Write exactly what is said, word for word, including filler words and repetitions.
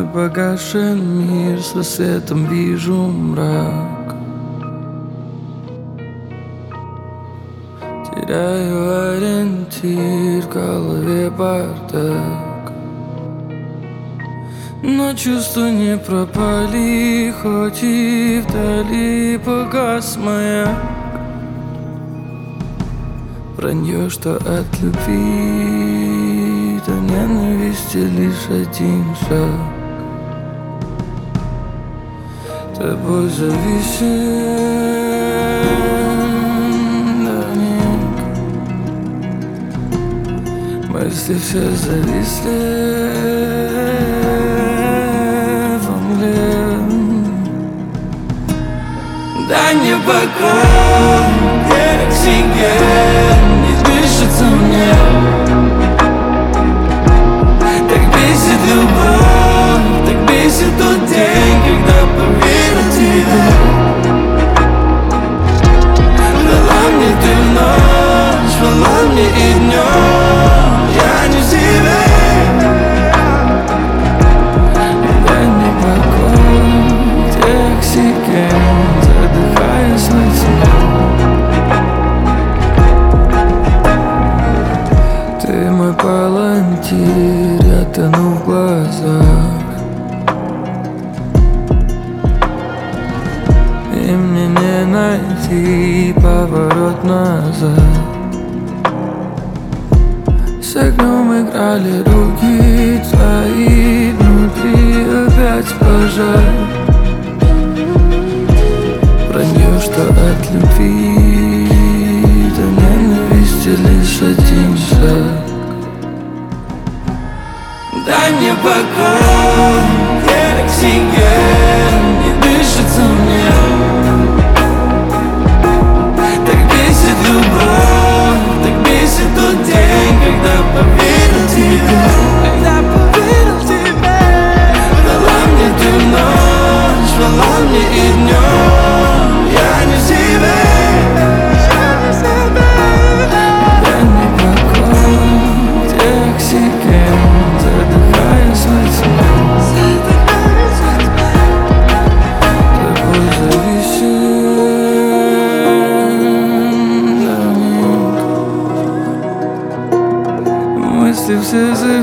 мой погашен мир, с рассветом вижу мрак. Теряю ориентир, в голове бардак. Но чувства не пропали, хоть и вдали погас маяк. Вранье, что от любви до ненависти лишь один шаг. Тобой зависим до них. Мысли все зависли в мгле. Дай мне покой, как оксиген, не дышится мне. Так бесит любовь, так бесит тот день, когда поверил тебе. Врала мне ты в ночь, врала мне и днем, я не себе. Дай мне покой, где оксиген, задыхаясь во тьме. Ты мой палантир, я тону в глазах. И мне не найти поворот назад. С огнем играли руки твои, внутри опять пожар. Вранье, что от любви до ненависти лишь один шаг. Дай мне покой, как оксиген, не дышится мне. Так бесит любовь, так бесит тот день, когда поверил тебе. Когда поверил тебе. Врала мне ты в ночь, врала мне и днем, я не себе. Дай мне покой, где оксиген, задыхаясь во тьме. Тобой зависим до них. Мысли все зависят